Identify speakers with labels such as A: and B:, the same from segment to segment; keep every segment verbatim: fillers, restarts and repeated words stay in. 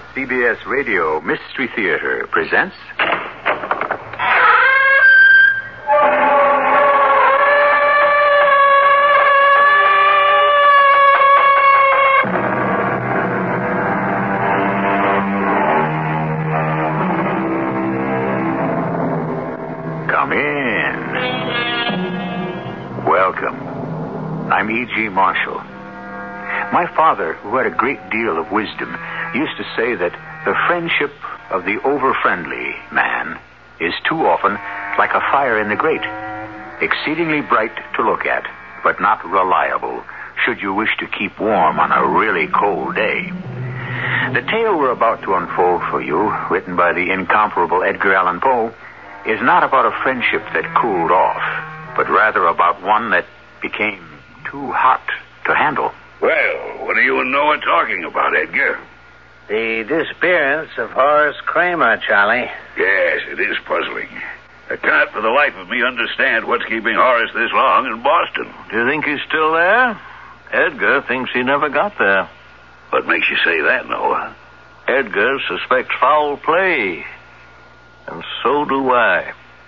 A: C B S Radio Mystery Theater presents... Come in. Welcome. I'm E G. Marshall. My father, who had a great deal of wisdom, used to say that the friendship of the over-friendly man is too often like a fire in the grate, exceedingly bright to look at, but not reliable should you wish to keep warm on a really cold day. The tale we're about to unfold for you, written by the incomparable Edgar Allan Poe, is not about a friendship that cooled off, but rather about one that became too hot to handle.
B: Well, what are you and Noah talking about, Edgar?
C: The disappearance of Horace Kramer, Charlie.
B: Yes, it is puzzling. I can't for the life of me understand what's keeping Horace this long in Boston.
D: Do you think he's still there? Edgar thinks he never got there.
B: What makes you say that, Noah?
D: Edgar suspects foul play. And so do I.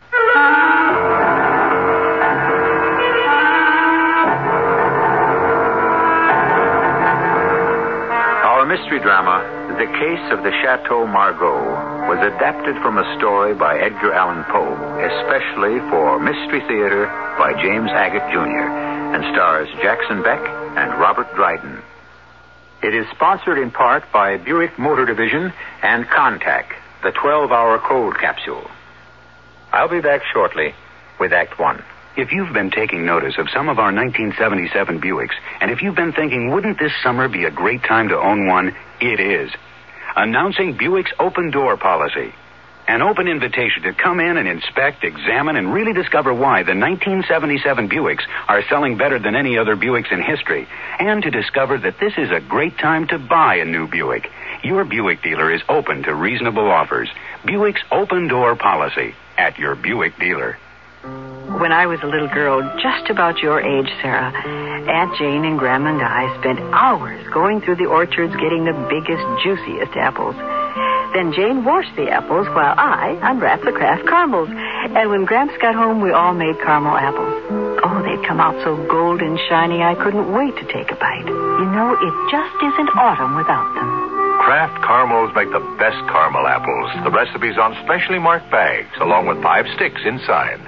A: Our mystery drama, The Case of the Chateau Margaux, was adapted from a story by Edgar Allan Poe, especially for Mystery Theater by James Agate Junior, and stars Jackson Beck and Robert Dryden. It is sponsored in part by Buick Motor Division and Contac, the twelve-hour cold capsule. I'll be back shortly with Act One.
E: If you've been taking notice of some of our nineteen seventy-seven Buicks, and if you've been thinking, wouldn't this summer be a great time to own one? It is. Announcing Buick's open door policy. An open invitation to come in and inspect, examine, and really discover why the nineteen seventy-seven Buicks are selling better than any other Buicks in history. And to discover that this is a great time to buy a new Buick. Your Buick dealer is open to reasonable offers. Buick's open door policy at your Buick dealer.
F: When I was a little girl, just about your age, Sarah, Aunt Jane and Grandma and I spent hours going through the orchards getting the biggest, juiciest apples. Then Jane washed the apples while I unwrapped the Kraft caramels. And when Gramps got home, we all made caramel apples. Oh, they'd come out so golden shiny, I couldn't wait to take a bite. You know, it just isn't autumn without them.
G: Kraft caramels make the best caramel apples. The recipe's on specially marked bags, along with five sticks inside.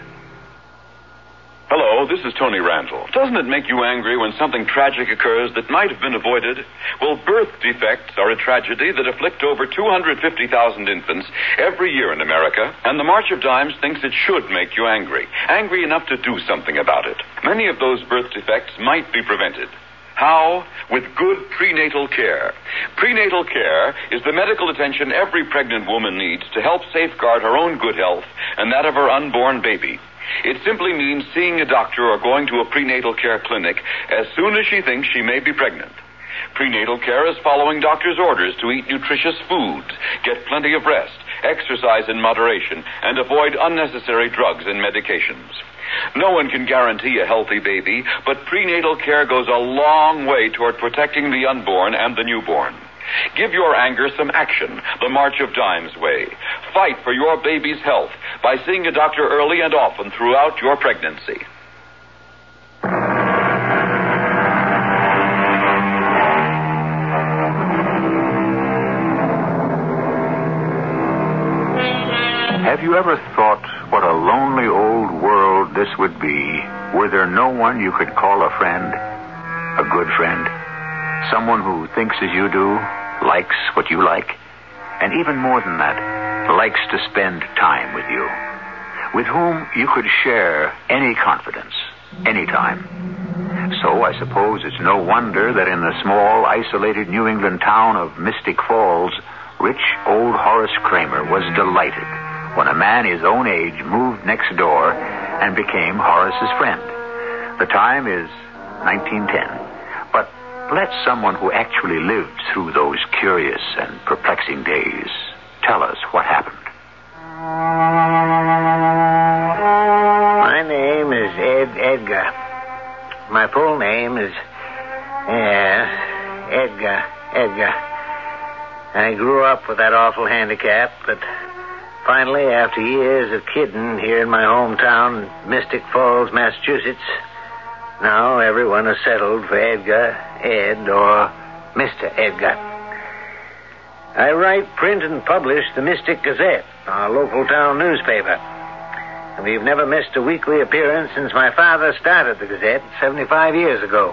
H: Hello, this is Tony Randall. Doesn't it make you angry when something tragic occurs that might have been avoided? Well, birth defects are a tragedy that afflict over two hundred fifty thousand infants every year in America, and the March of Dimes thinks it should make you angry. Angry enough to do something about it. Many of those birth defects might be prevented. How? With good prenatal care. Prenatal care is the medical attention every pregnant woman needs to help safeguard her own good health and that of her unborn baby. It simply means seeing a doctor or going to a prenatal care clinic as soon as she thinks she may be pregnant. Prenatal care is following doctor's orders to eat nutritious foods, get plenty of rest, exercise in moderation, and avoid unnecessary drugs and medications. No one can guarantee a healthy baby, but prenatal care goes a long way toward protecting the unborn and the newborn. Give your anger some action, the March of Dimes way. Fight for your baby's health by seeing a doctor early and often throughout your pregnancy.
A: Have you ever thought what a lonely old world this would be were there no one you could call a friend? A good friend? Someone who thinks as you do, likes what you like, and even more than that, likes to spend time with you, with whom you could share any confidence, anytime. So I suppose it's no wonder that in the small, isolated New England town of Mystic Falls, rich old Horace Kramer was delighted when a man his own age moved next door and became Horace's friend. The time is nineteen ten, but let someone who actually lived through those curious and perplexing days tell us what happened.
C: My name is Ed Edgar. My full name is... Yeah, Edgar, Edgar. I grew up with that awful handicap, but finally, after years of kidding here in my hometown, Mystic Falls, Massachusetts, now everyone is settled for Edgar, Ed, or Mister Edgar. I write, print, and publish the Mystic Gazette, our local town newspaper. And we've never missed a weekly appearance since my father started the Gazette seventy-five years ago.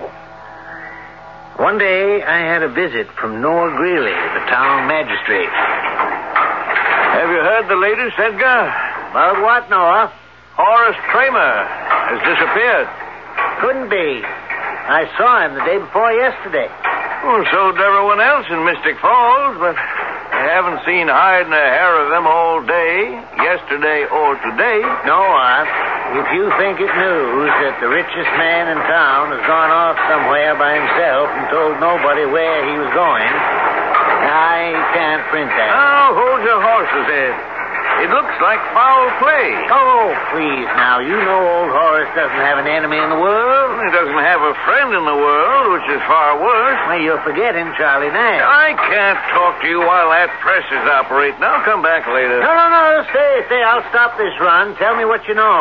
C: One day, I had a visit from Noah Greeley, the town magistrate.
D: Have you heard the latest, Edgar?
C: About what, Noah?
D: Horace Kramer has disappeared.
C: Couldn't be. I saw him the day before yesterday.
D: Well, so did everyone else in Mystic Falls, but I haven't seen hide nor hair of them all day, yesterday or today.
C: Noah, if you think it news that the richest man in town has gone off somewhere by himself and told nobody where he was going, I can't print that.
D: Now, hold your horses, Ed. It looks like foul play.
C: Oh, please, now, you know old Horace doesn't have an enemy in the world.
D: He doesn't have a friend in the world, which is far worse.
C: Well, you're forgetting Charlie Nash.
D: I can't talk to you while that press is operating. I'll come back later.
C: No, no, no, stay, stay. I'll stop this run. Tell me what you know.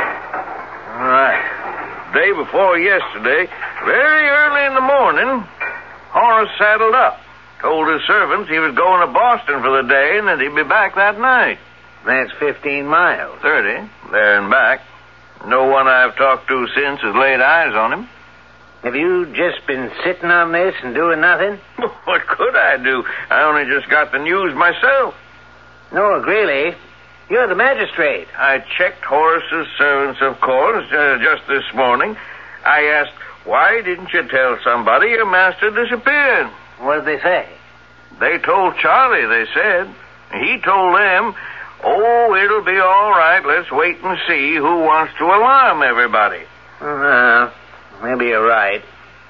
D: All right. Day before yesterday, very early in the morning, Horace saddled up. Told his servants he was going to Boston for the day and that he'd be back that night.
C: That's fifteen miles.
D: Thirty, there and back. No one I've talked to since has laid eyes on him.
C: Have you just been sitting on this and doing nothing?
D: What could I do? I only just got the news myself.
C: Noah Greeley, you're the magistrate.
D: I checked Horace's servants, of course, uh, just this morning. I asked, why didn't you tell somebody your master disappeared?
C: What did they say?
D: They told Charlie, they said. He told them, oh, it'll be all right. Let's wait and see who wants to alarm everybody.
C: Uh, maybe you're right.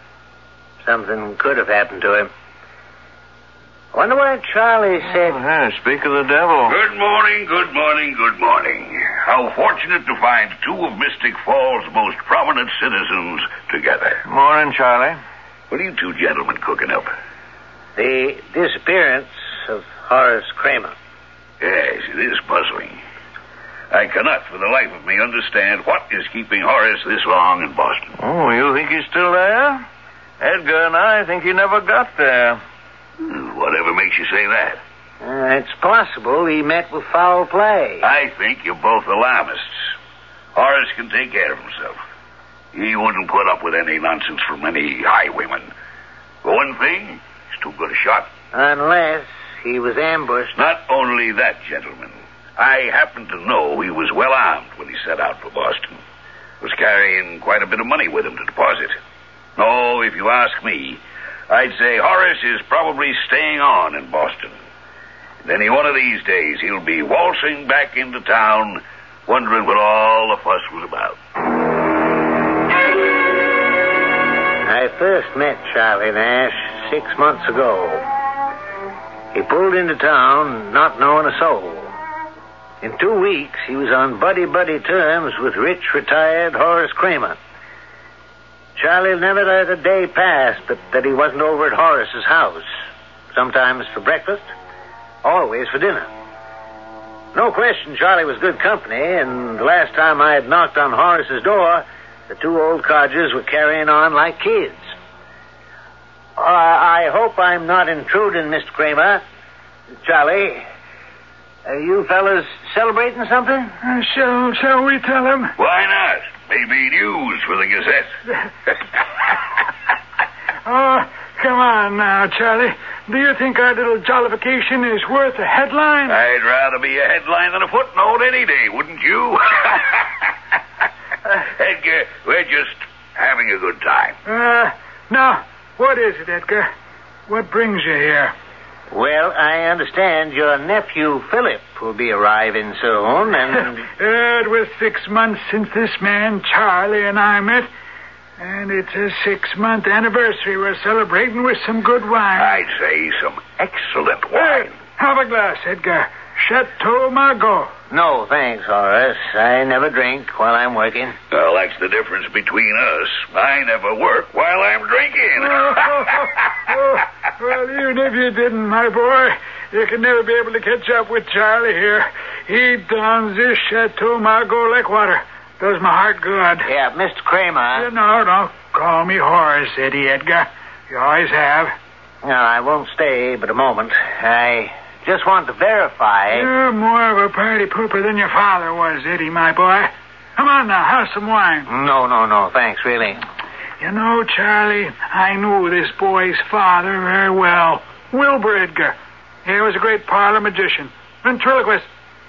C: Something could have happened to him. Wonder what Charlie said.
D: Oh, yeah, speak of the devil.
B: Good morning, good morning, good morning. How fortunate to find two of Mystic Falls' most prominent citizens together.
D: Morning, Charlie.
B: What are you two gentlemen cooking up?
C: The disappearance of Horace Kramer.
B: Yes, it is puzzling. I cannot for the life of me understand what is keeping Horace this long in Boston.
D: Oh, you think he's still there? Edgar and I think he never got there.
B: Whatever makes you say that?
C: Uh, it's possible he met with foul play.
B: I think you're both alarmists. Horace can take care of himself. He wouldn't put up with any nonsense from any highwayman. For one thing, he's too good a shot.
C: Unless he was ambushed.
B: Not only that, gentlemen. I happen to know he was well armed when he set out for Boston. Was carrying quite a bit of money with him to deposit. No, if you ask me, I'd say Horace is probably staying on in Boston. And any one of these days, he'll be waltzing back into town, wondering what all the fuss was about.
C: I first met Charlie Nash six months ago. He pulled into town not knowing a soul. In two weeks, he was on buddy-buddy terms with rich, retired Horace Kramer. Charlie never let a day pass but that he wasn't over at Horace's house. Sometimes for breakfast, always for dinner. No question Charlie was good company, and the last time I had knocked on Horace's door, the two old codgers were carrying on like kids. Uh, I hope I'm not intruding, Mister Kramer. Charlie, are you fellas celebrating something?
I: Uh, shall, shall we tell him?
B: Why not? Maybe news for the Gazette.
I: Oh, come on now, Charlie. Do you think our little jollification is worth a headline?
B: I'd rather be a headline than a footnote any day, wouldn't you? Edgar, we're just having a good time.
I: Uh, now, what is it, Edgar? What brings you here?
C: Well, I understand your nephew, Philip, will be arriving soon, and...
I: It was six months since this man, Charlie, and I met, and it's a six-month anniversary we're celebrating with some good wine.
B: I'd say some excellent wine.
I: Uh, have a glass, Edgar. Chateau Margaux.
C: No, thanks, Horace. I never drink while I'm working.
B: Well, that's the difference between us. I never work while I'm drinking.
I: oh, oh, well, even if you didn't, my boy, you can never be able to catch up with Charlie here. He downs this Chateau Margaux like water. Does my heart good.
C: Yeah, Mister Kramer.
I: You know, don't call me Horace, Eddie Edgar. You always have.
C: No, I won't stay but a moment. I just want to verify.
I: You're more of a party pooper than your father was, Eddie, my boy. Come on now, have some wine.
C: No, no, no, thanks, really.
I: You know, Charlie, I knew this boy's father very well. Wilbur Edgar. He was a great parlor magician. Ventriloquist.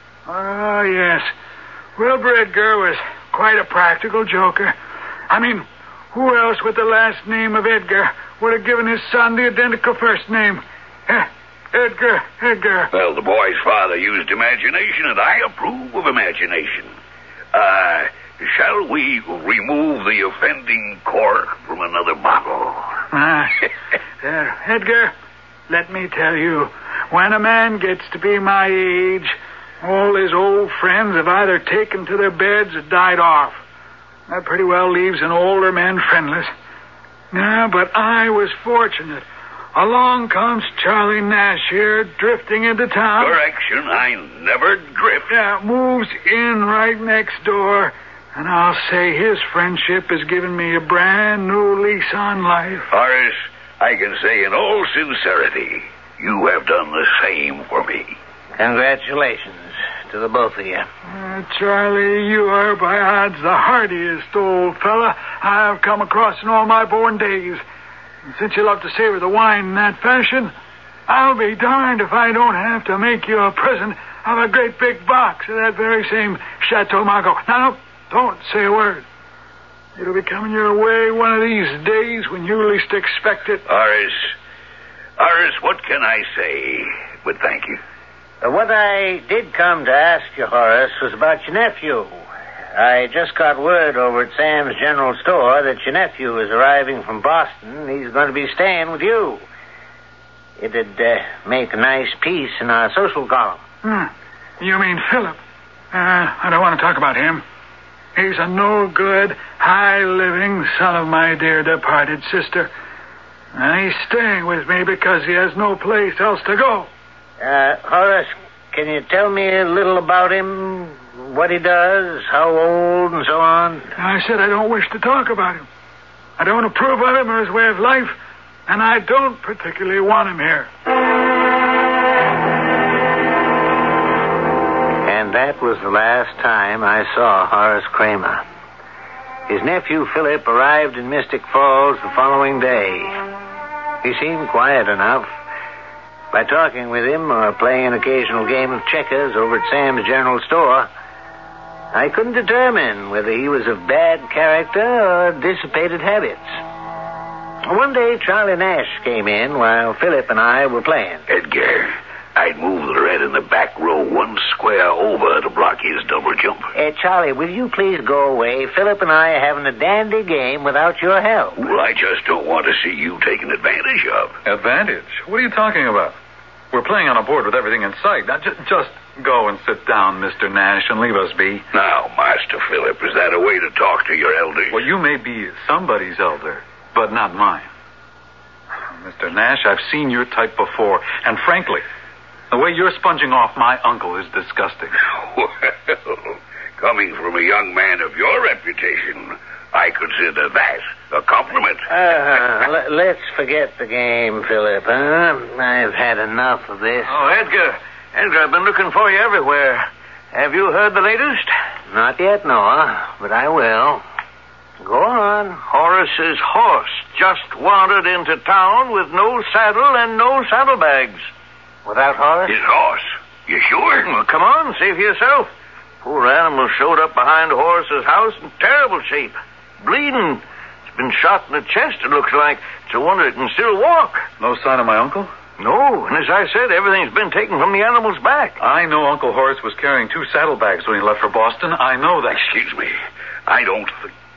I: Oh, yes. Wilbur Edgar was quite a practical joker. I mean, who else with the last name of Edgar would have given his son the identical first name? Eh, Edgar, Edgar.
B: Well, the boy's father used imagination, and I approve of imagination. Uh, shall we remove the offending cork from another bottle?
I: Ah, there, Edgar, let me tell you, when a man gets to be my age, all his old friends have either taken to their beds or died off. That pretty well leaves an older man friendless. Yeah, but I was fortunate. Along comes Charlie Nash here, drifting into town.
B: Correction, I never drift.
I: Yeah, moves in right next door. And I'll say his friendship has given me a brand new lease on life.
B: Horace, I can say in all sincerity, you have done the same for me.
C: Congratulations to the both of you.
I: Uh, Charlie, you are by odds the hardiest old fella I've come across in all my born days. And since you love to savor the wine in that fashion, I'll be darned if I don't have to make you a present of a great big box of that very same Chateau Margaux. Now, don't say a word. It'll be coming your way one of these days when you least expect it.
B: Horace, Horace, what can I say but thank you?
C: Uh, what I did come to ask you, Horace, was about your nephew. I just got word over at Sam's General Store that your nephew is arriving from Boston. He's going to be staying with you. It'd uh, make a nice piece in our social column.
I: Hmm. You mean Philip? Uh, I don't want to talk about him. He's a no-good, high-living son of my dear departed sister. And he's staying with me because he has no place else to go.
C: Uh, Horace, can you tell me a little about him? What he does, how old, and so on?
I: I said I don't wish to talk about him. I don't approve of him or his way of life, and I don't particularly want him here.
C: And that was the last time I saw Horace Kramer. His nephew Philip arrived in Mystic Falls the following day. He seemed quiet enough. By talking with him or playing an occasional game of checkers over at Sam's General Store, I couldn't determine whether he was of bad character or dissipated habits. One day, Charlie Nash came in while Philip and I were playing.
B: Edgar, I'd move the red in the back row one square over to block his double jump.
C: Uh, Charlie, will you please go away? Philip and I are having a dandy game without your help.
B: Well, I just don't want to see you taken advantage of.
H: Advantage? What are you talking about? We're playing on a board with everything in sight. Now, just, just go and sit down, Mister Nash, and leave us be.
B: Now, Master Philip, is that a way to talk to your elders?
H: Well, you may be somebody's elder, but not mine. Mister Nash, I've seen your type before, and frankly, the way you're sponging off my uncle is disgusting.
B: Well, coming from a young man of your reputation, I consider that a compliment.
C: Uh, l- let's forget the game, Philip, huh? I've had enough of this.
D: Oh, Edgar. Edgar, I've been looking for you everywhere. Have you heard the latest?
C: Not yet, Noah, but I will. Go on.
D: Horace's horse just wandered into town with no saddle and no saddlebags.
C: Without Horace?
B: His horse? You sure?
D: Well, come on, see for yourself. Poor animal showed up behind Horace's house in terrible shape. Bleeding. It's been shot in the chest, it looks like. It's a wonder it can still walk.
H: No sign of my uncle?
D: No, and as I said, everything's been taken from the animal's back.
H: I know Uncle Horace was carrying two saddlebags when he left for Boston. I know that.
B: Excuse me. I don't think...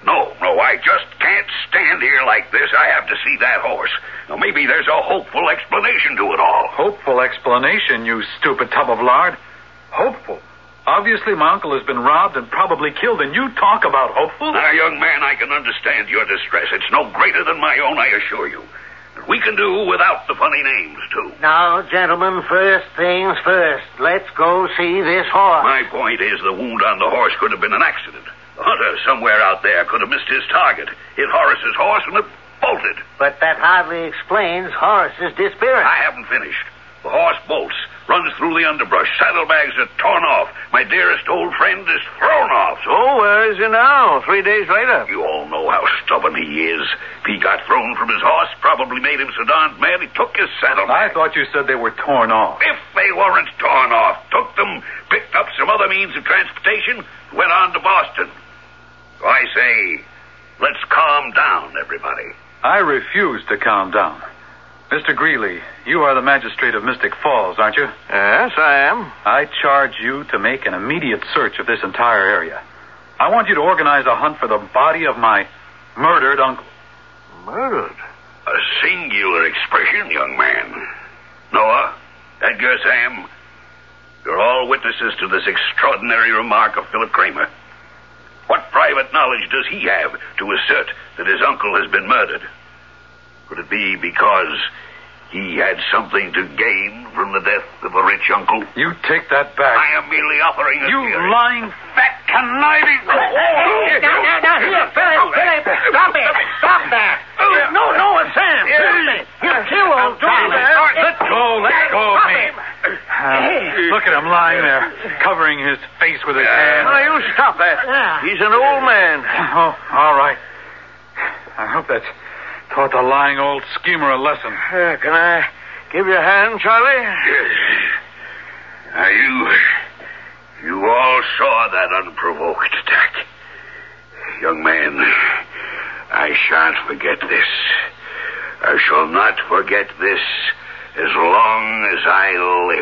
B: No, no, I just can't stand here like this. I have to see that horse. Now, maybe there's a hopeful explanation to it all.
J: Hopeful explanation, you stupid tub of lard. Hopeful? Obviously, my uncle has been robbed and probably killed, and you talk about hopeful?
B: Now, young man, I can understand your distress. It's no greater than my own, I assure you. We can do without the funny names, too.
C: Now, gentlemen, first things first. Let's go see this horse.
B: My point is the wound on the horse could have been an accident. The hunter somewhere out there could have missed his target, hit Horace's horse, and it bolted.
C: But that hardly explains Horace's disappearance.
B: I haven't finished. The horse bolts, runs through the underbrush. Saddlebags are torn off. My dearest old friend is thrown off.
D: So where is he now, three days later?
B: You all know how stubborn he is. If he got thrown from his horse, probably made him so darned mad he took his saddlebag.
J: I thought you said they were torn off.
B: If they weren't torn off, took them, picked up some other means of transportation, went on to Boston. So I say, let's calm down, everybody.
J: I refuse to calm down. Mister Greeley, you are the magistrate of Mystic Falls, aren't you?
D: Yes, I am.
J: I charge you to make an immediate search of this entire area. I want you to organize a hunt for the body of my murdered uncle.
D: Murdered?
B: A singular expression, young man. Noah, Edgar, Sam, you're all witnesses to this extraordinary remark of Philip Kramer. What private knowledge does he have to assert that his uncle has been murdered? Could it be because he had something to gain from the death of a rich uncle?
J: You take that back.
B: I am merely offering a
J: You
B: theory.
J: lying, fat, conniving...
C: Now, now, now, here, Philip, Philip, stop it, stop that. No, no, it's Sam, seriously. You'll kill old Charlie.
J: Let go, let go of me. Uh, look at him lying there, covering his face with his hand.
D: Now, you stop that. He's an old man.
J: Oh, all right. I hope that's taught the lying old schemer a lesson.
D: Uh, can I give you a hand, Charlie?
B: Yes. Now, you... You all saw that unprovoked attack. Young man, I shan't forget this. I shall not forget this as long as I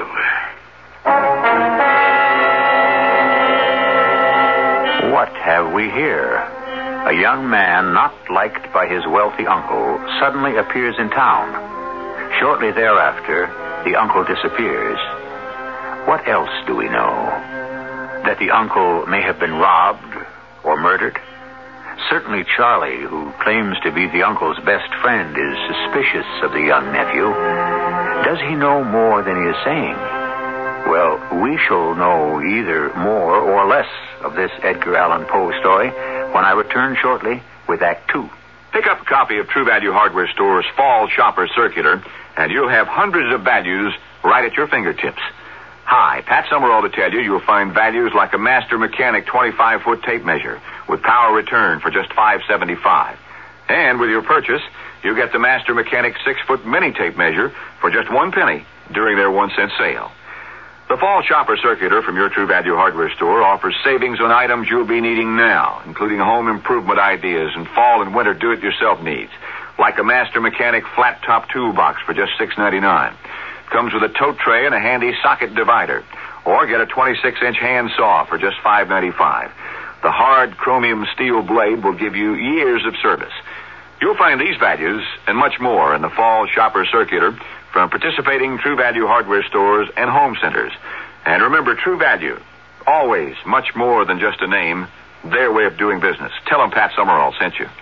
B: live.
A: What have we here? A young man not liked by his wealthy uncle suddenly appears in town. Shortly thereafter, the uncle disappears. What else do we know? That the uncle may have been robbed or murdered? Certainly Charlie, who claims to be the uncle's best friend, is suspicious of the young nephew. Does he know more than he is saying? Well, we shall know either more or less of this Edgar Allan Poe story when I return shortly with Act Two.
G: Pick up a copy of True Value Hardware Store's Fall Shopper Circular, and you'll have hundreds of values right at your fingertips. Hi, Pat Summerall to tell you you'll find values like a Master Mechanic twenty-five foot tape measure with power return for just five dollars and seventy-five cents. And with your purchase, you get the Master Mechanic six foot mini tape measure for just one penny during their one cent sale. The Fall Shopper Circular from your True Value Hardware Store offers savings on items you'll be needing now, including home improvement ideas and fall and winter do-it-yourself needs, like a Master Mechanic flat-top toolbox for just six dollars and ninety-nine cents. Comes with a tote tray and a handy socket divider. Or get a twenty-six inch hand saw for just five dollars and ninety-five cents. The hard chromium steel blade will give you years of service. You'll find these values and much more in the Fall Shopper Circular from participating True Value Hardware stores and home centers. And remember, True Value, always much more than just a name, their way of doing business. Tell them Pat Summerall sent you.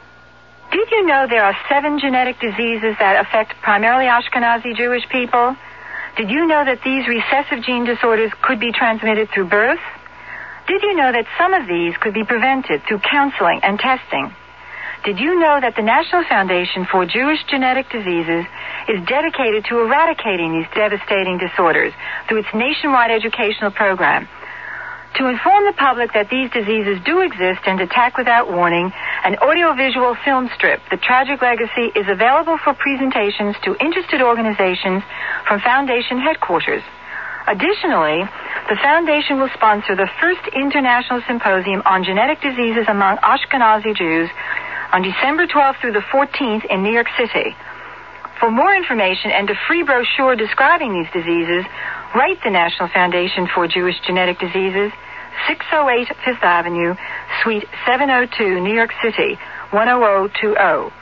F: Did you know there are seven genetic diseases that affect primarily Ashkenazi Jewish people? Did you know that these recessive gene disorders could be transmitted through birth? Did you know that some of these could be prevented through counseling and testing? Did you know that the National Foundation for Jewish Genetic Diseases is dedicated to eradicating these devastating disorders through its nationwide educational program? To inform the public that these diseases do exist and attack without warning, an audiovisual film strip, The Tragic Legacy, is available for presentations to interested organizations from Foundation headquarters. Additionally, the Foundation will sponsor the first international symposium on genetic diseases among Ashkenazi Jews on December twelfth through the fourteenth in New York City. For more information and a free brochure describing these diseases, write the National Foundation for Jewish Genetic Diseases, six oh eight Fifth Avenue, Suite seven oh two, New York City, one oh oh two oh.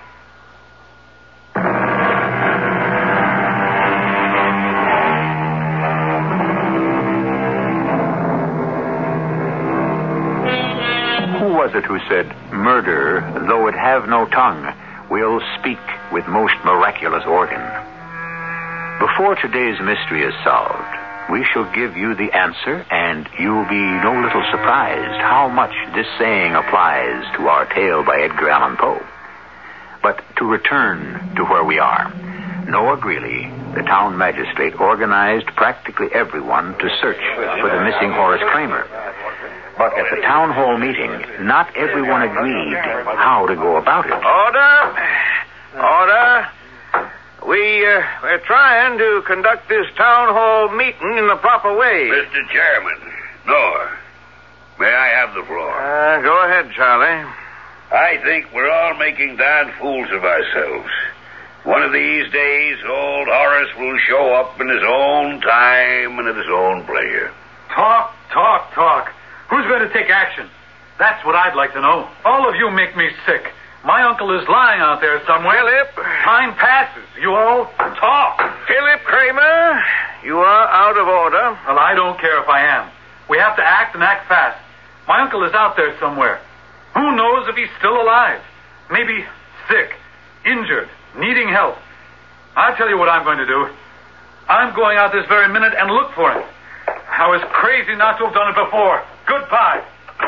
A: Who was it who said, "Murder, though it have no tongue, will speak with most miraculous organ"? Before today's mystery is solved, we shall give you the answer, and you'll be no little surprised how much this saying applies to our tale by Edgar Allan Poe. But to return to where we are, Noah Greeley, the town magistrate, organized practically everyone to search for the missing Horace Kramer. But at the town hall meeting, not everyone agreed how to go about it.
D: Order! Order! We, uh, we're trying to conduct this town hall meeting in the proper way.
B: Mister Chairman, Noah, may I have the floor?
D: Uh, go ahead, Charlie.
B: I think we're all making darn fools of ourselves. One of these days, old Horace will show up in his own time and at his own pleasure.
J: Talk, talk, talk. Who's going to take action? That's what I'd like to know. All of you make me sick. My uncle is lying out there somewhere.
D: Philip.
J: Time passes. You all talk.
D: Philip Kramer, you are out of order.
J: Well, I don't care if I am. We have to act and act fast. My uncle is out there somewhere. Who knows if he's still alive? Maybe sick, injured, needing help. I'll tell you what I'm going to do. I'm going out this very minute and look for him. I was crazy not to have done it before. Goodbye.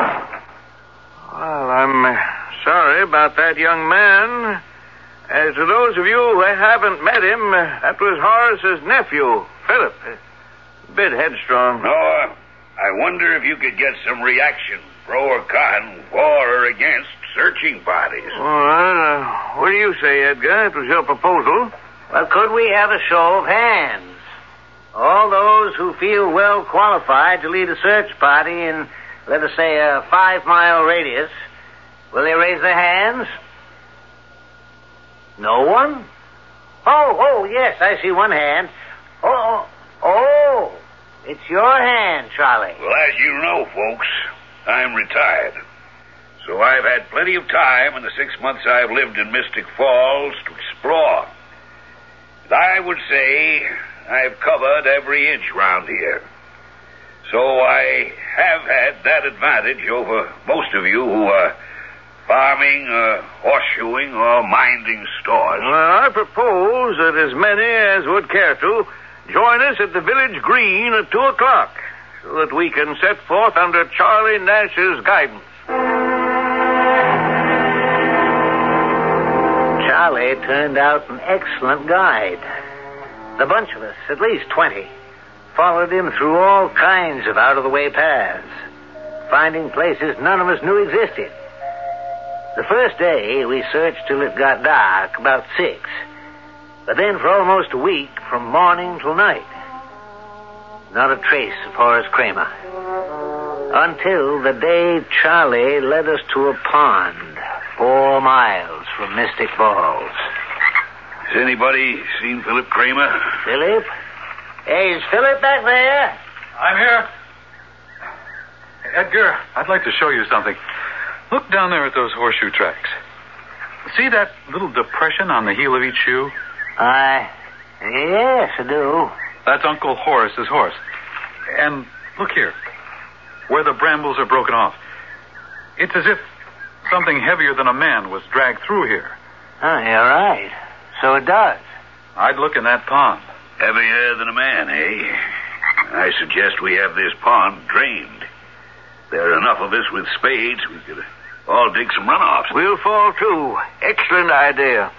D: Well, I'm uh, sorry about that young man. As to those of you who haven't met him, uh, that was Horace's nephew, Philip. A bit headstrong.
B: Noah, I wonder if you could get some reaction, pro or con, for or against searching parties.
D: Well, uh, what do you say, Edgar? It was your proposal.
C: Well, could we have a show of hands? All those who feel well qualified to lead a search party in, let us say, a five-mile radius, will they raise their hands? No one? Oh, oh, yes, I see one hand. Oh, oh, oh, it's your hand, Charlie.
B: Well, as you know, folks, I'm retired. So I've had plenty of time in the six months I've lived in Mystic Falls to explore. And I would say I've covered every inch round here. So I have had that advantage over most of you who are farming, uh, horseshoeing, or minding stores.
D: Well, I propose that as many as would care to join us at the village green at two o'clock so that we can set forth under Charlie Nash's guidance.
C: Charlie turned out an excellent guide. The bunch of us, at least twenty, followed him through all kinds of out-of-the-way paths, finding places none of us knew existed. The first day, we searched till it got dark, about six. But then for almost a week, from morning till night, not a trace of Horace Kramer. Until the day Charlie led us to a pond four miles from Mystic Falls.
B: Has anybody seen Philip Kramer?
C: Philip? Hey, is Philip back there?
J: I'm here. Edgar, I'd like to show you something. Look down there at those horseshoe tracks. See that little depression on the heel of each shoe?
C: I... yes, I do.
J: That's Uncle Horace's horse. And look here, where the brambles are broken off. It's as if something heavier than a man was dragged through here.
C: Oh, you're right. So it does.
J: I'd look in that pond.
B: Heavier than a man, eh? I suggest we have this pond drained. There are enough of us with spades, we could all dig some runoffs.
D: We'll fall too. Excellent idea.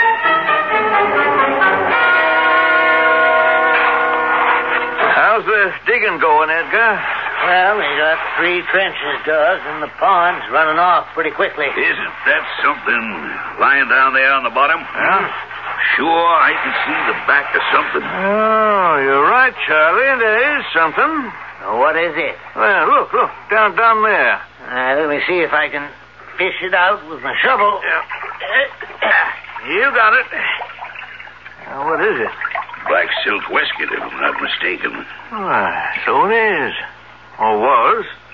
D: How's the digging going, Edgar?
C: Well, we got three trenches dug, and the pond's running off pretty quickly.
B: Isn't that something lying down there on the bottom?
D: Yeah.
B: Sure, I can see the back of something.
D: Oh, you're right, Charlie. There is something.
C: Now, what is it?
D: Well, look, look, down, down there.
C: Uh, let me see if I can fish it out with my shovel.
D: Yeah. You got it. Now, what is it?
B: Black silk waistcoat, if I'm not mistaken.
D: Why, so it is. Or was.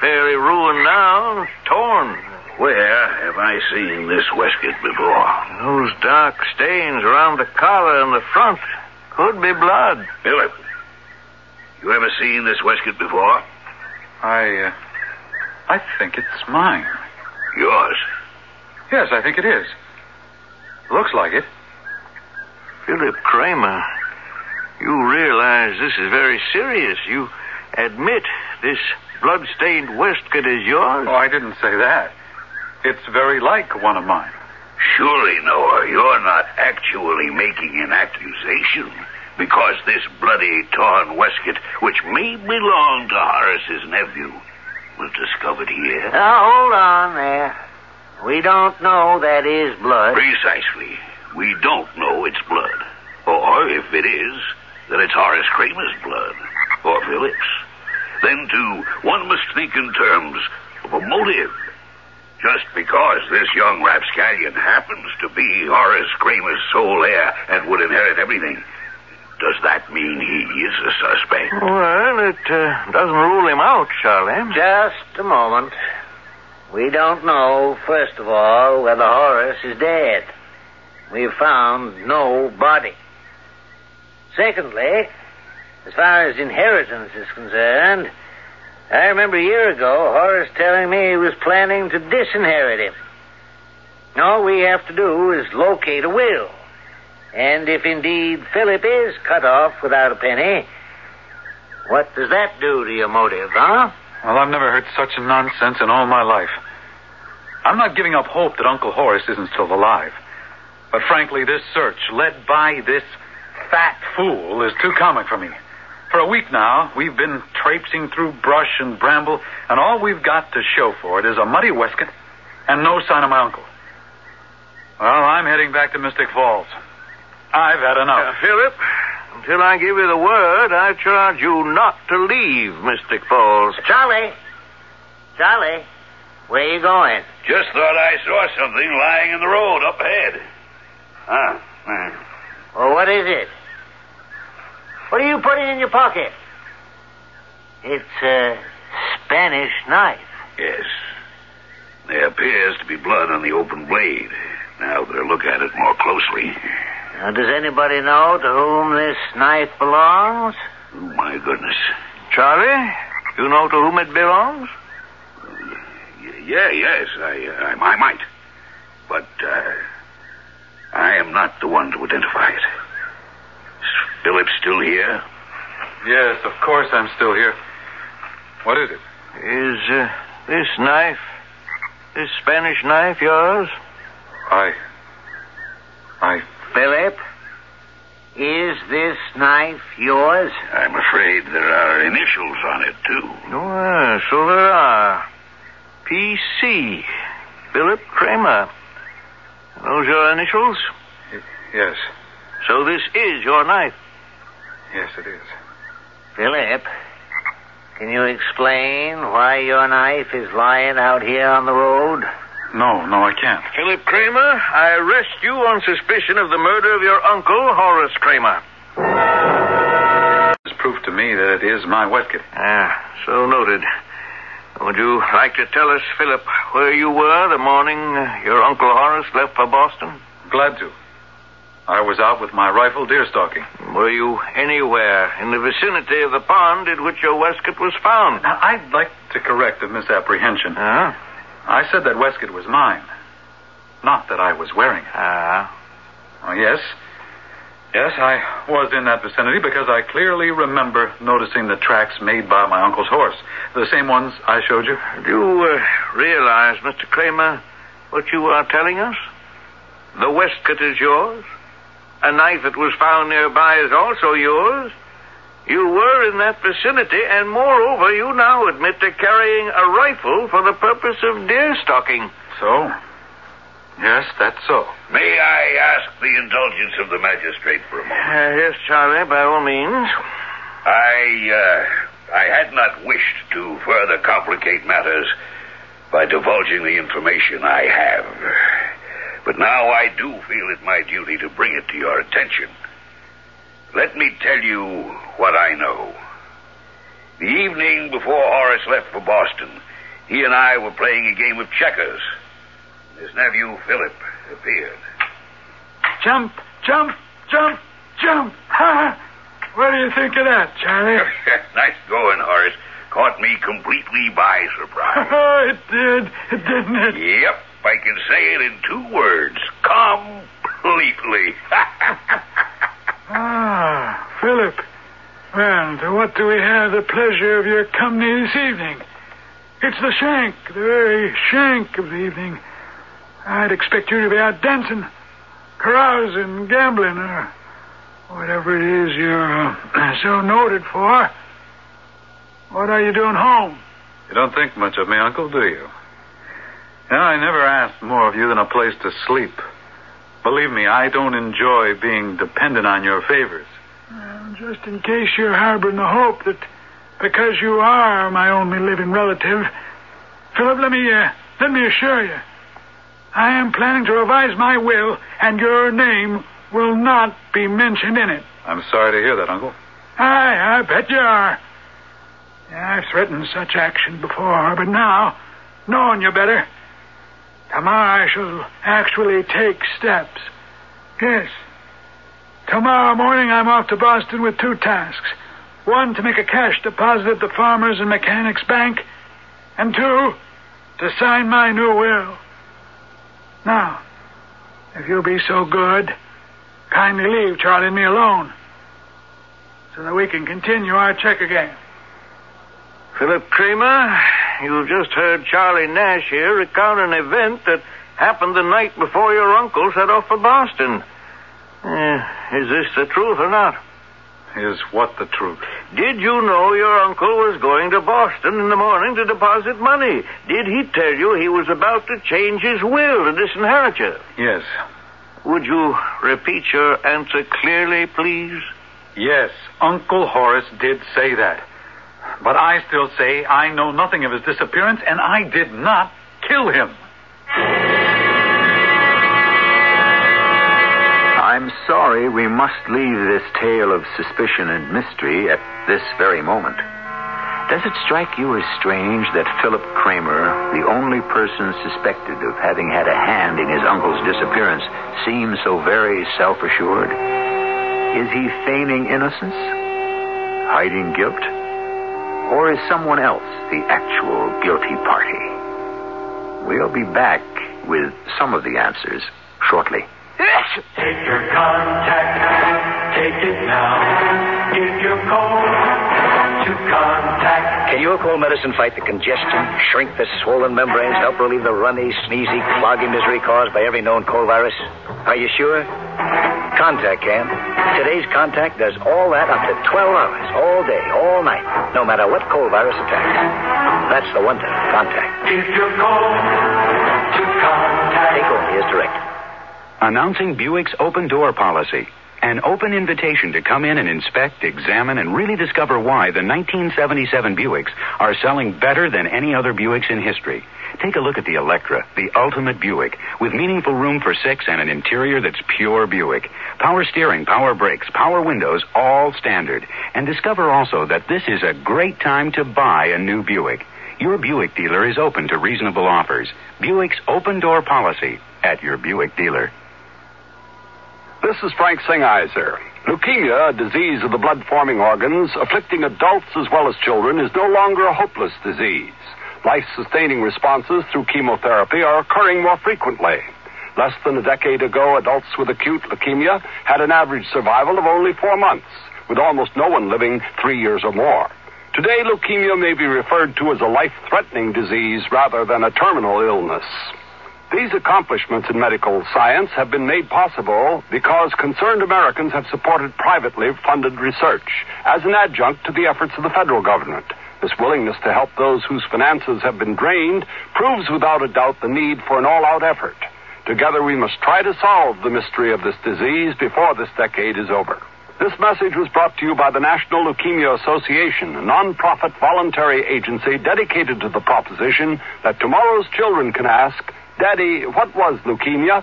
D: fairly ruined now, torn.
B: Where have I seen this waistcoat before?
D: Those dark stains around the collar and the front. Could be blood.
B: Philip, you ever seen this waistcoat before?
J: I, uh, I think it's mine.
B: Yours?
J: Yes, I think it is. Looks like it.
D: Philip Kramer, you realize this is very serious. You admit this blood-stained waistcoat is yours?
J: Oh, I didn't say that. It's very like one of mine.
B: Surely, Noah, you're not actually making an accusation, because this bloody, torn waistcoat, which may belong to Horace's nephew, was discovered here.
C: Now, hold on there. We don't know that is blood.
B: Precisely. We don't know it's blood. Or, if it is, that it's Horace Kramer's blood. Or Philip's. Then, too, one must think in terms of a motive. Just because this young rapscallion happens to be Horace Kramer's sole heir and would inherit everything, does that mean he is a suspect?
D: Well, it uh, doesn't rule him out, Charlie.
C: Just a moment. We don't know, first of all, whether Horace is dead. We've found no body. Secondly, as far as inheritance is concerned, I remember a year ago Horace telling me he was planning to disinherit him. All we have to do is locate a will. And if indeed Philip is cut off without a penny, what does that do to your motive, huh?
J: Well, I've never heard such nonsense in all my life. I'm not giving up hope that Uncle Horace isn't still alive. But frankly, this search, led by this fat fool, is too comic for me. For a week now, we've been traipsing through brush and bramble, and all we've got to show for it is a muddy waistcoat and no sign of my uncle. Well, I'm heading back to Mystic Falls. I've had enough.
D: Uh, Philip, until I give you the word, I charge you not to leave Mystic Falls.
C: Charlie! Charlie, where are you going?
B: Just thought I saw something lying in the road up ahead. Ah, ah.
C: Well, what is it? What are you putting in your pocket? It's a Spanish knife.
B: Yes. There appears to be blood on the open blade. Now that I look at it more closely.
C: Now, does anybody know to whom this knife belongs?
B: Oh, my goodness.
D: Charlie, you know to whom it belongs?
B: Y- yeah, yes, I, I, I might. But uh, I am not the one to identify it. Is Philip still here?
J: Yes, of course I'm still here. What is it?
D: Is uh, this knife, this Spanish knife, yours?
J: I... I...
C: Philip, is this knife yours?
B: I'm afraid there are initials on it, too.
D: Oh, so there are. P C. Philip Kramer. Those your initials?
J: Y- yes.
D: So this is your knife?
J: Yes, it is.
C: Philip, can you explain why your knife is lying out here on the road?
J: No, no, I can't.
D: Philip Kramer, I arrest you on suspicion of the murder of your uncle, Horace Kramer.
J: It's proof to me that it is my waistcoat.
D: Ah, so noted. Would you like to tell us, Philip, where you were the morning your Uncle Horace left for Boston?
J: Glad to. I was out with my rifle deer stalking.
D: Were you anywhere in the vicinity of the pond in which your waistcoat was found?
J: Now, I'd like to correct a misapprehension.
D: Huh?
J: I said that waistcoat was mine, not that I was wearing it.
D: Ah.
J: Oh, yes. Yes, I was in that vicinity because I clearly remember noticing the tracks made by my uncle's horse. The same ones I showed you.
D: Do you uh, realize, Mister Kramer, what you are telling us? The waistcoat is yours. A knife that was found nearby is also yours. You were in that vicinity, and moreover, you now admit to carrying a rifle for the purpose of deer stalking.
J: So? Yes, that's so.
B: May I ask the indulgence of the magistrate for a moment?
D: Uh, yes, Charlie, by all means.
B: I, uh, I had not wished to further complicate matters by divulging the information I have. But now I do feel it my duty to bring it to your attention. Let me tell you what I know. The evening before Horace left for Boston, he and I were playing a game of checkers. His nephew, Philip, appeared.
I: Jump, jump, jump, jump. Ha! What do you think of that, Charlie?
B: Nice going, Horace. Caught me completely by surprise.
I: Oh, it did, it didn't it?
B: Yep, I can say it in two words. Completely.
I: Ah, Philip. Well, to what do we have the pleasure of your company this evening? It's the shank, the very shank of the evening. I'd expect you to be out dancing, carousing, gambling, or whatever it is you're uh, so noted for. What are you doing home?
J: You don't think much of me, Uncle, do you? You know, I never asked more of you than a place to sleep. Believe me, I don't enjoy being dependent on your favors.
I: Well, just in case you're harboring the hope that because you are my only living relative, Philip, let me, uh, let me assure you, I am planning to revise my will, and your name will not be mentioned in it.
J: I'm sorry to hear that, Uncle.
I: Aye, I bet you are. Yeah, I've threatened such action before, but now, knowing you better, tomorrow I shall actually take steps. Yes. Tomorrow morning I'm off to Boston with two tasks. One, to make a cash deposit at the Farmers and Mechanics Bank, and two, to sign my new will. Now, if you'll be so good, kindly leave Charlie and me alone so that we can continue our checker game.
D: Philip Kramer, you've just heard Charlie Nash here recount an event that happened the night before your uncle set off for Boston. Uh, is this the truth or not?
J: Is what the truth?
D: Did you know your uncle was going to Boston in the morning to deposit money? Did he tell you he was about to change his will to disinherit you?
J: Yes.
D: Would you repeat your answer clearly, please?
J: Yes, Uncle Horace did say that. But I still say I know nothing of his disappearance, and I did not kill him.
A: I'm sorry we must leave this tale of suspicion and mystery at this very moment. Does it strike you as strange that Philip Kramer, the only person suspected of having had a hand in his uncle's disappearance, seems so very self-assured? Is he feigning innocence? Hiding guilt? Or is someone else the actual guilty party? We'll be back with some of the answers shortly.
K: Take your contact, take it now. Give your call to contact.
C: Can your cold medicine fight the congestion, shrink the swollen membranes, help relieve the runny, sneezy, cloggy misery caused by every known cold virus? Are you sure? Contact can. Today's Contact does all that up to twelve hours, all day, all night, no matter what cold virus attacks. That's the one to Contact.
K: Give your call to contact.
C: Take only as directed.
E: Announcing Buick's open door policy. An open invitation to come in and inspect, examine, and really discover why the nineteen seventy-seven Buicks are selling better than any other Buicks in history. Take a look at the Electra, the ultimate Buick, with meaningful room for six and an interior that's pure Buick. Power steering, power brakes, power windows, all standard. And discover also that this is a great time to buy a new Buick. Your Buick dealer is open to reasonable offers. Buick's open door policy at your Buick dealer.
L: This is Frank Singheiser. Leukemia, a disease of the blood-forming organs, afflicting adults as well as children, is no longer a hopeless disease. Life-sustaining responses through chemotherapy are occurring more frequently. Less than a decade ago, adults with acute leukemia had an average survival of only four months, with almost no one living three years or more. Today, leukemia may be referred to as a life-threatening disease rather than a terminal illness. These accomplishments in medical science have been made possible because concerned Americans have supported privately funded research as an adjunct to the efforts of the federal government. This willingness to help those whose finances have been drained proves without a doubt the need for an all-out effort. Together we must try to solve the mystery of this disease before this decade is over. This message was brought to you by the National Leukemia Association, a non-profit voluntary agency dedicated to the proposition that tomorrow's children can ask, Daddy, what was leukemia?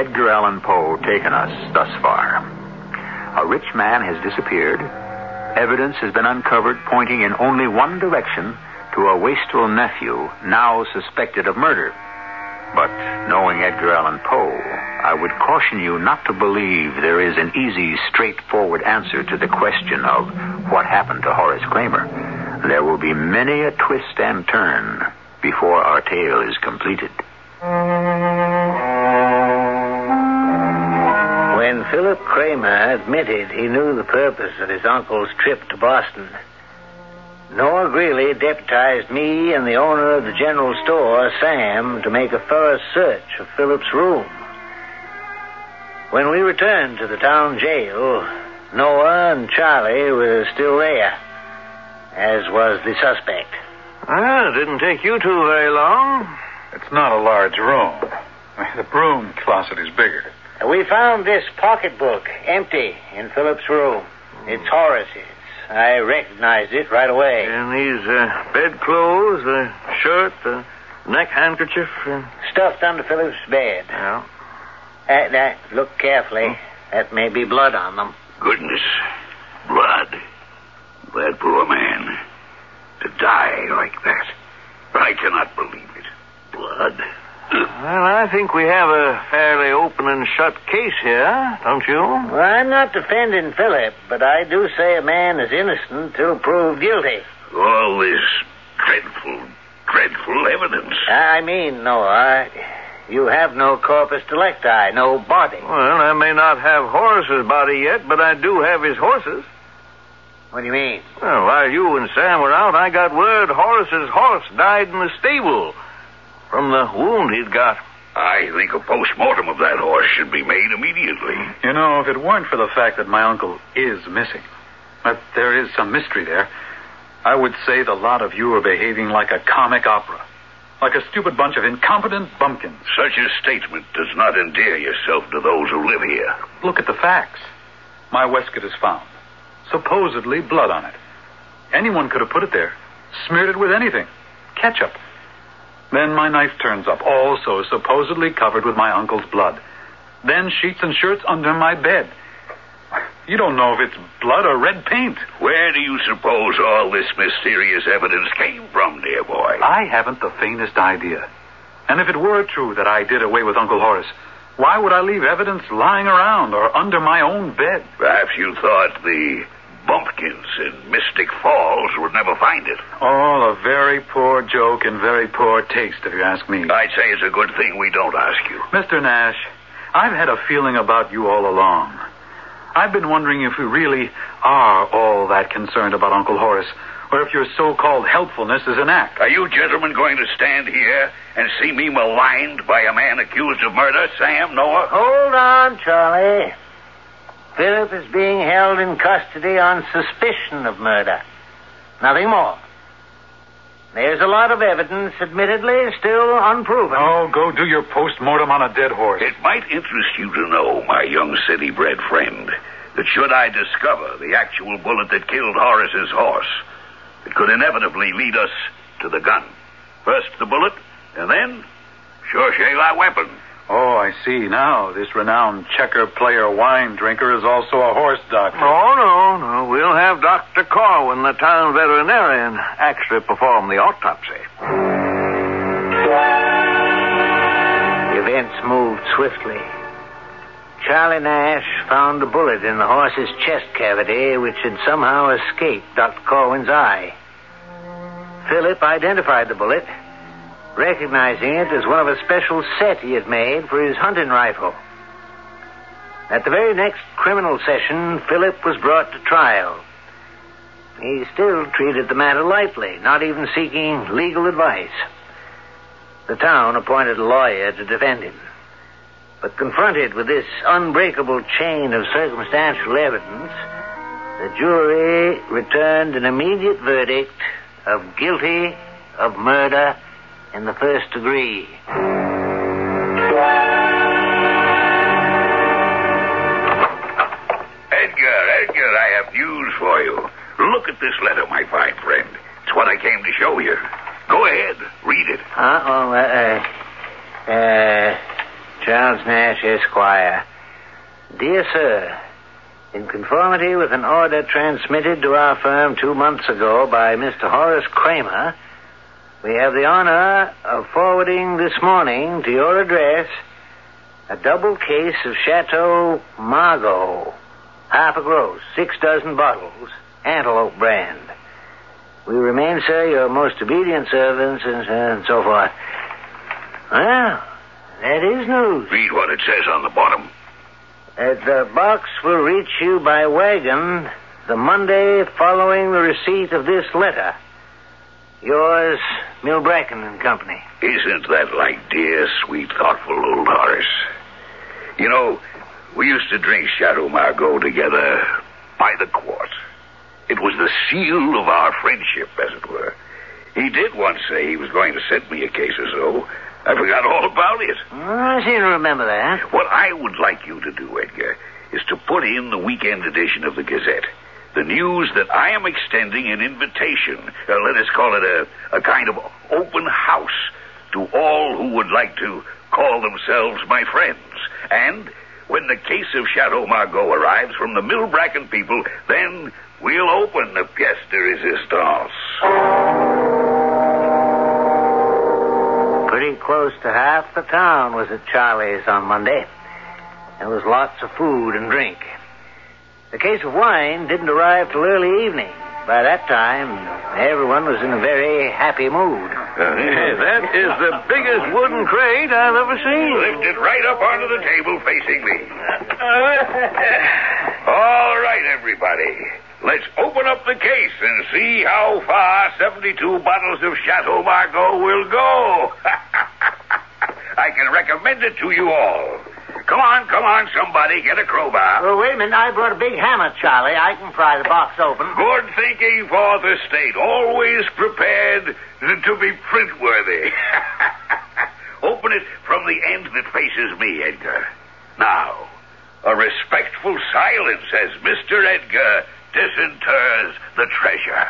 A: Edgar Allan Poe taken us thus far? A rich man has disappeared. Evidence has been uncovered pointing in only one direction, to a wastrel nephew now suspected of murder. But knowing Edgar Allan Poe, I would caution you not to believe there is an easy, straightforward answer to the question of what happened to Horace Kramer. There will be many a twist and turn before our tale is completed.
C: When Philip Kramer admitted he knew the purpose of his uncle's trip to Boston, Noah Greeley deputized me and the owner of the general store, Sam, to make a thorough search of Philip's room. When we returned to the town jail, Noah and Charlie were still there, as was the suspect.
D: Well, it didn't take you two very long.
J: It's not a large room. The broom closet is bigger.
C: We found this pocketbook empty in Philip's room. It's Horace's. I recognized it right away.
D: And these uh, bedclothes, the shirt, the neck handkerchief. Uh...
C: Stuffed under Philip's bed.
D: Yeah.
C: Uh, that, look carefully. Hmm? That may be blood on them.
B: Goodness. Blood. That poor man. To die like that. I cannot believe it. Blood.
D: Well, I think we have a fairly open and shut case here, don't you?
C: Well, I'm not defending Philip, but I do say a man is innocent till proved guilty.
B: All this dreadful, dreadful evidence.
C: I mean, Noah, you have no corpus delicti, no body.
D: Well, I may not have Horace's body yet, but I do have his horses.
C: What do you mean?
D: Well, while you and Sam were out, I got word Horace's horse died in the stable from the wound he'd got.
B: I think a post-mortem of that horse should be made immediately.
J: You know, if it weren't for the fact that my uncle is missing, but there is some mystery there, I would say the lot of you are behaving like a comic opera. Like a stupid bunch of incompetent bumpkins.
B: Such a statement does not endear yourself to those who live here.
J: Look at the facts. My waistcoat is found. Supposedly blood on it. Anyone could have put it there. Smeared it with anything. Ketchup. Then my knife turns up, also supposedly covered with my uncle's blood. Then sheets and shirts under my bed. You don't know if it's blood or red paint.
B: Where do you suppose all this mysterious evidence came from, dear boy?
J: I haven't the faintest idea. And if it were true that I did away with Uncle Horace, why would I leave evidence lying around or under my own bed?
B: Perhaps you thought the bumpkins in Mystic Falls would never find it.
J: Oh, a very poor joke and very poor taste, if you ask me.
B: I'd say it's a good thing we don't ask you.
J: Mister Nash, I've had a feeling about you all along. I've been wondering if we really are all that concerned about Uncle Horace, or if your so-called helpfulness is an act.
B: Are you gentlemen going to stand here and see me maligned by a man accused of murder, Sam, Noah?
C: Hold on, Charlie. Philip is being held in custody on suspicion of murder. Nothing more. There's a lot of evidence, admittedly, still unproven.
J: Oh, go do your post-mortem on a dead horse.
B: It might interest you to know, my young city-bred friend, that should I discover the actual bullet that killed Horace's horse, it could inevitably lead us to the gun. First the bullet, and then, sure shave our weapon.
J: Oh, I see now. This renowned checker player wine drinker is also a horse doctor.
D: Oh, no, no. We'll have Doctor Corwin, the town veterinarian, actually perform the autopsy.
C: Events moved swiftly. Charlie Nash found a bullet in the horse's chest cavity, which had somehow escaped Doctor Corwin's eye. Philip identified the bullet, recognizing it as one of a special set he had made for his hunting rifle. At the very next criminal session, Philip was brought to trial. He still treated the matter lightly, not even seeking legal advice. The town appointed a lawyer to defend him. But confronted with this unbreakable chain of circumstantial evidence, the jury returned an immediate verdict of guilty of murder in the first degree.
B: Edgar, Edgar, I have news for you. Look at this letter, my fine friend. It's what I came to show you. Go ahead, read it.
C: Uh-oh, uh, uh, uh, Charlie Lawrence Nash, Esquire. Dear Sir, in conformity with an order transmitted to our firm two months ago by Mister Horace Kramer, we have the honor of forwarding this morning to your address a double case of Chateau Margaux, half a gross, six dozen bottles, Antelope brand. We remain, sir, your most obedient servants, and, and so forth. Well, that is news.
B: Read what it says on the bottom.
C: Uh, the box will reach you by wagon the Monday following the receipt of this letter. Yours, Milbracken and Company.
B: Isn't that like dear, sweet, thoughtful old Horace? You know, we used to drink Chateau Margaux together by the quart. It was the seal of our friendship, as it were. He did once say he was going to send me a case or so. I forgot all about it.
C: Oh, I seem to remember that.
B: What I would like you to do, Edgar, is to put in the weekend edition of the Gazette the news that I am extending an invitation, uh, let us call it a, a kind of open house, to all who would like to call themselves my friends. And when the case of Chateau Margaux arrives from the Milbracken people, then we'll open the pièce de résistance.
C: Pretty close to half the town was at Charlie's on Monday. There was lots of food and drink. The case of wine didn't arrive till early evening. By that time, everyone was in a very happy mood.
D: Uh, that is the biggest wooden crate I've ever seen.
B: Lift it right up onto the table facing me. All right, everybody. Let's open up the case and see how far seventy-two bottles of Chateau Margaux will go. I can recommend it to you all. Come on, come on, somebody, get a crowbar.
C: Well, wait a minute. I brought a big hammer, Charlie. I can pry the box open.
B: Good thinking for the state. Always prepared to be print-worthy. Open it from the end that faces me, Edgar. Now, a respectful silence as Mister Edgar disinters the treasure.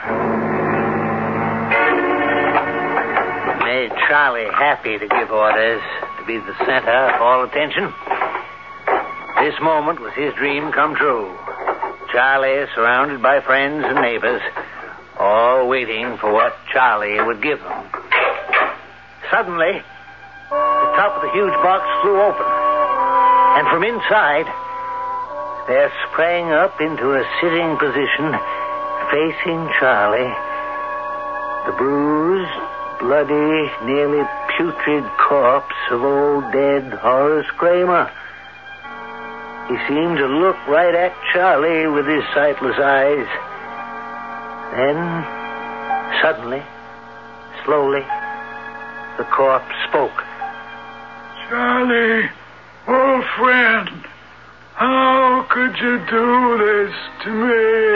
C: Made Charlie happy to give orders, to be the center of all attention. This moment was his dream come true. Charlie, surrounded by friends and neighbors, all waiting for what Charlie would give them. Suddenly, the top of the huge box flew open, and from inside, there sprang up into a sitting position, facing Charlie, the bruised, bloody, nearly putrid corpse of old dead Horace Kramer. He seemed to look right at Charlie with his sightless eyes. Then, suddenly, slowly, the corpse spoke.
I: Charlie, old friend, how could you do this to me?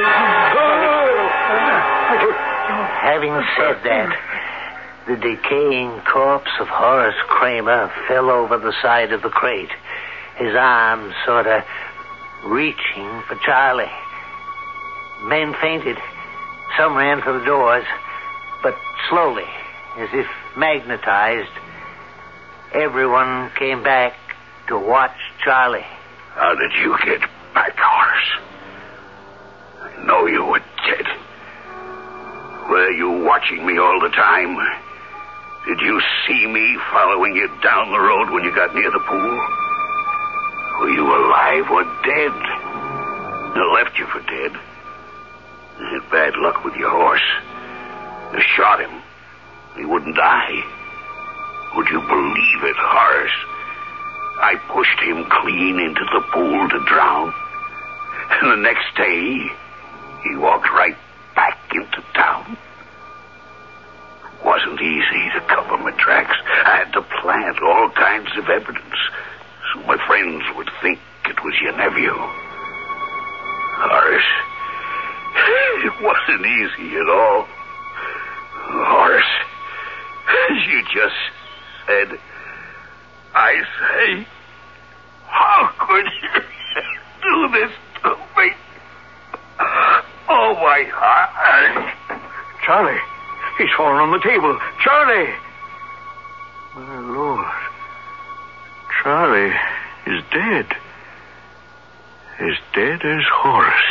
C: Having said that, the decaying corpse of Horace Kramer fell over the side of the crate, his arms sort of reaching for Charlie. Men fainted. Some ran for the doors, but slowly, as if magnetized, everyone came back to watch Charlie.
B: How did you get back, Horace? I know you were dead. Were you watching me all the time? Did you see me following you down the road when you got near the pool? Were you alive or dead? I left you for dead. I had bad luck with your horse. I shot him. He wouldn't die. Would you believe it, Horace? I pushed him clean into the pool to drown. And the next day, he walked right back into town. It wasn't easy to cover my tracks. I had to plant all kinds of evidence so my friends would think it was your nephew. Horace, it wasn't easy at all. Horace, as you just said, I say, how could you do this to me? Oh, my heart.
D: Charlie, he's fallen on the table. Charlie!
C: My Lord. Charlie.
D: is dead. As dead as Horace.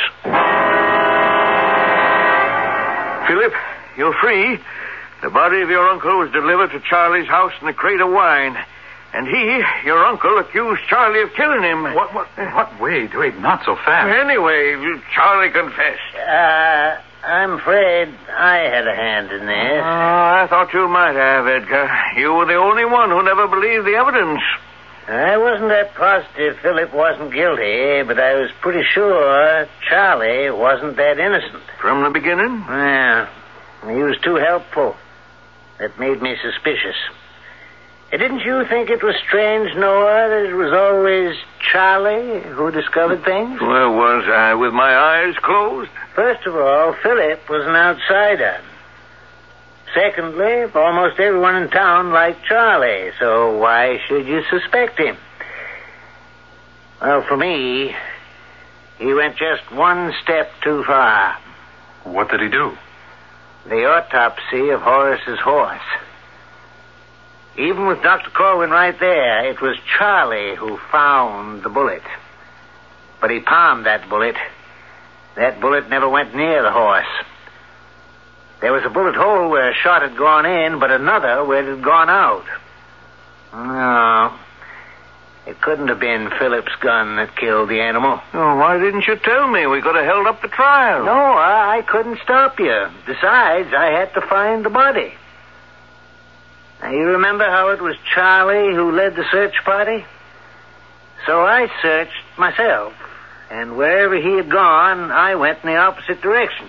D: Philip, you're free. The body of your uncle was delivered to Charlie's house in a crate of wine. And he, your uncle, accused Charlie of killing him.
J: What, what, what? Wait, wait, not so fast.
D: Anyway, Charlie confessed.
C: Uh, I'm afraid I had a hand in this.
D: Oh, I thought you might have, Edgar. You were the only one who never believed the evidence.
C: I wasn't that positive Philip wasn't guilty, but I was pretty sure Charlie wasn't that innocent.
D: From the beginning?
C: Yeah. He was too helpful. That made me suspicious. Didn't you think it was strange, Noah, that it was always Charlie who discovered things?
D: Well, was I with my eyes closed?
C: First of all, Philip was an outsider. Secondly, almost everyone in town liked Charlie, so why should you suspect him? Well, for me, he went just one step too far.
J: What did he do?
C: The autopsy of Horace's horse. Even with Doctor Corwin right there, it was Charlie who found the bullet. But he palmed that bullet. That bullet never went near the horse. There was a bullet hole where a shot had gone in, but another where it had gone out. No, it couldn't have been Philip's gun that killed the animal.
D: Oh, why didn't you tell me? We could have held up the trial.
C: No, I, I couldn't stop you. Besides, I had to find the body. Now, you remember how it was Charlie who led the search party? So I searched myself, and wherever he had gone, I went in the opposite direction.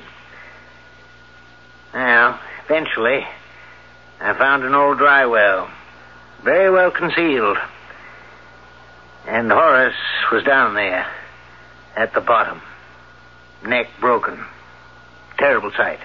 C: Well, eventually, I found an old dry well, very well concealed. And Horace was down there, at the bottom, neck broken. Terrible sight.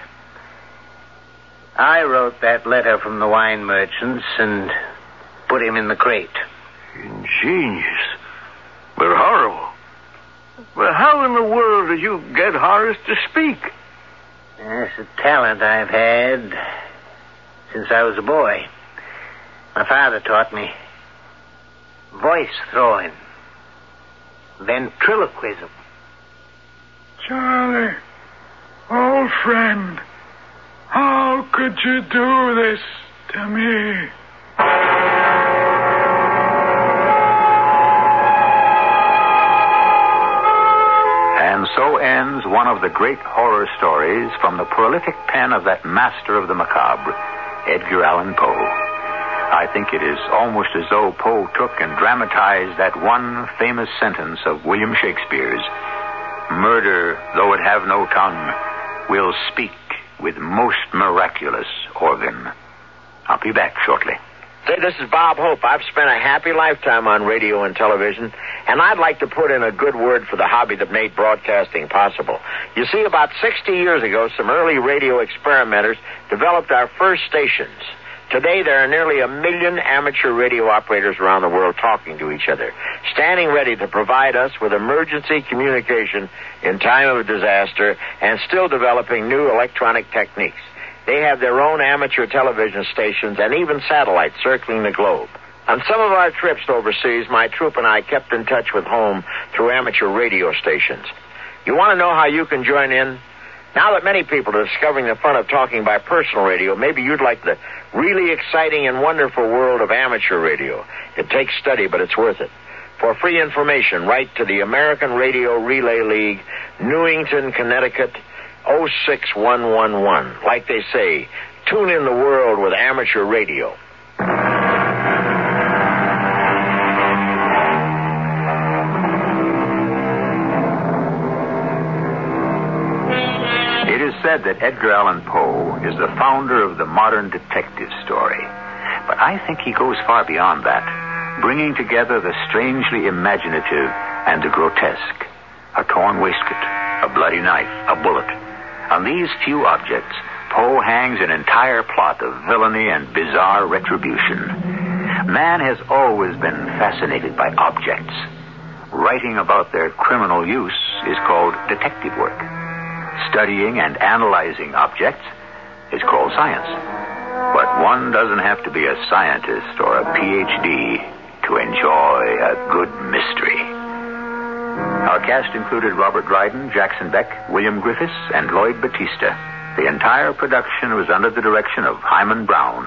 C: I wrote that letter from the wine merchants and put him in the crate.
D: Ingenious, but horrible. But how in the world did you get Horace to speak?
C: That's a talent I've had since I was a boy. My father taught me voice throwing, ventriloquism.
I: Charlie, old friend, how could you do this to me?
A: And so ends one of the great horror stories from the prolific pen of that master of the macabre, Edgar Allan Poe. I think it is almost as though Poe took and dramatized that one famous sentence of William Shakespeare's, "Murder, though it have no tongue, will speak with most miraculous organ." I'll be back shortly.
M: Say, this is Bob Hope. I've spent a happy lifetime on radio and television, and I'd like to put in a good word for the hobby that made broadcasting possible. You see, about sixty years ago, some early radio experimenters developed our first stations. Today, there are nearly a million amateur radio operators around the world talking to each other, standing ready to provide us with emergency communication in time of disaster, and still developing new electronic techniques. They have their own amateur television stations and even satellites circling the globe. On some of our trips overseas, my troop and I kept in touch with home through amateur radio stations. You want to know how you can join in? Now that many people are discovering the fun of talking by personal radio, maybe you'd like the really exciting and wonderful world of amateur radio. It takes study, but it's worth it. For free information, write to the American Radio Relay League, Newington, Connecticut, oh six one one one. Like they say, tune in the world with amateur radio.
A: It is said that Edgar Allan Poe is the founder of the modern detective story. But I think he goes far beyond that, bringing together the strangely imaginative and the grotesque. A torn waistcoat, a bloody knife, a bullet. On these few objects, Poe hangs an entire plot of villainy and bizarre retribution. Man has always been fascinated by objects. Writing about their criminal use is called detective work. Studying and analyzing objects is called science. But one doesn't have to be a scientist or a P H D to to enjoy a good mystery. Our cast included Robert Dryden, Jackson Beck, William Griffiths, and Lloyd Batista. The entire production was under the direction of Hyman Brown.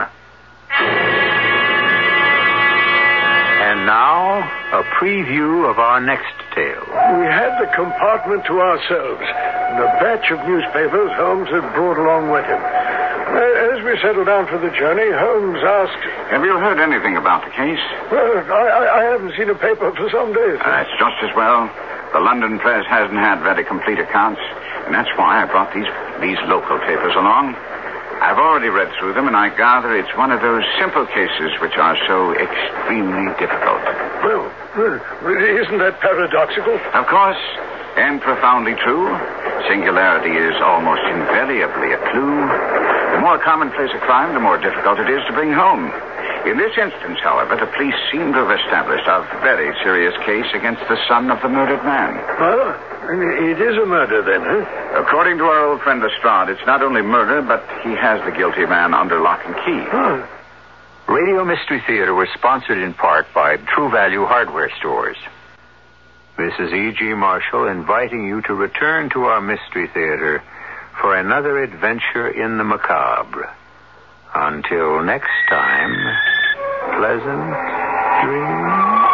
A: And now, a preview of our next tale.
N: We had the compartment to ourselves, and a batch of newspapers Holmes had brought along with him. As we settled down for the journey, Holmes asked...
G: Have you heard anything about the case?
N: Well, I, I, I haven't seen a paper for some days.
G: Uh, it's just as well. The London press hasn't had very complete accounts, and that's why I brought these, these local papers along. I've already read through them, and I gather it's one of those simple cases which are so extremely difficult.
N: Well, isn't that paradoxical?
G: Of course, and profoundly true. Singularity is almost invariably a clue. The more commonplace a crime, the more difficult it is to bring home. In this instance, however, the police seem to have established a very serious case against the son of the murdered man.
N: Well, it is a murder then, huh?
G: According to our old friend Lestrade, it's not only murder, but he has the guilty man under lock and key.
N: Huh.
A: Radio Mystery Theater was sponsored in part by True Value Hardware Stores. This is E G. Marshall inviting you to return to our Mystery Theater for another adventure in the macabre. Until next time, pleasant dreams.